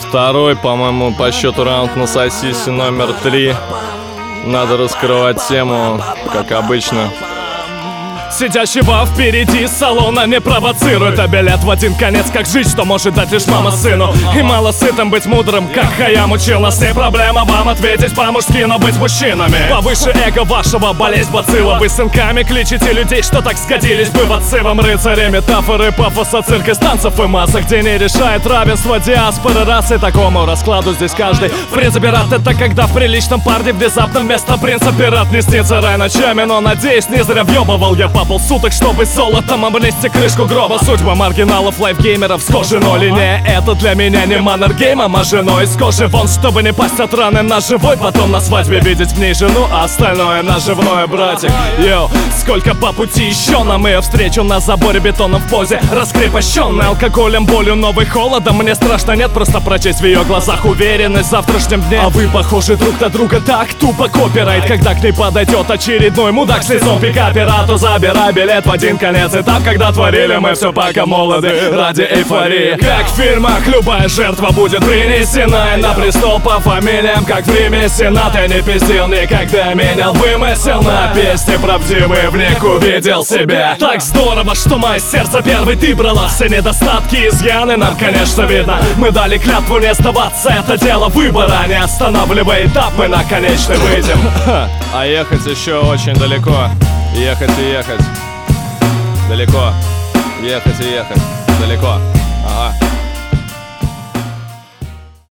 Второй, по-моему, по счету раунд на сосисе номер 3. Надо раскрывать тему, как обычно. Сидящего впереди салона не провоцирует, а билет в один конец, как жить, что может дать лишь мама сыну. И мало сытым быть мудрым, как Хаям учил нас. Не проблема вам ответить по-мужски, но быть мужчинами. Повыше эго вашего, болезнь бацилла. Вы сынками кличете людей, что так сгодились бы в отцы вам рыцари. Метафоры пафоса, цирка, станцев и масок, где не решает равенство диаспоры расы. Такому раскладу здесь каждый в принципе рад. Это когда в приличном парне внезапно вместо принца пират не снится рай ночами. Но надеюсь, не зря въебывал я по полсуток, чтобы золотом обнести крышку гроба. Судьба маргиналов, лайфгеймеров с кожи ноль. И не, это для меня не маннергеймом, а женой из кожи вон, чтобы не пасть от раны на живой. Потом на свадьбе видеть в ней жену, а остальное наживное, братик. Йоу, сколько по пути еще нам ее встречу на заборе бетоном в позе раскрепощенной алкоголем, болью, новый холодом. Мне страшно нет, просто прочесть в ее глазах уверенность в завтрашнем дне. А вы похожи друг на друга так тупо, копирайт. Когда к ней подойдет очередной мудак с лицом пикапера, то забирай билет в один конец. Этап, когда творили мы все пока молоды ради эйфории. Как в фильмах, любая жертва будет принесена и на престол по фамилиям, как в Риме Сенат. Я не пиздил никогда, менял вымысел на песни правдивые, в них увидел себя. Так здорово, что мое сердце первый ты брала. Все недостатки, изъяны нам, конечно, видно. Мы дали клятву не сдаваться, это дело выбора. Не останавливай этап, мы на конечный выйдем. А ехать еще очень далеко. Ехать и ехать. Далеко. Ехать и ехать. Далеко. Ага.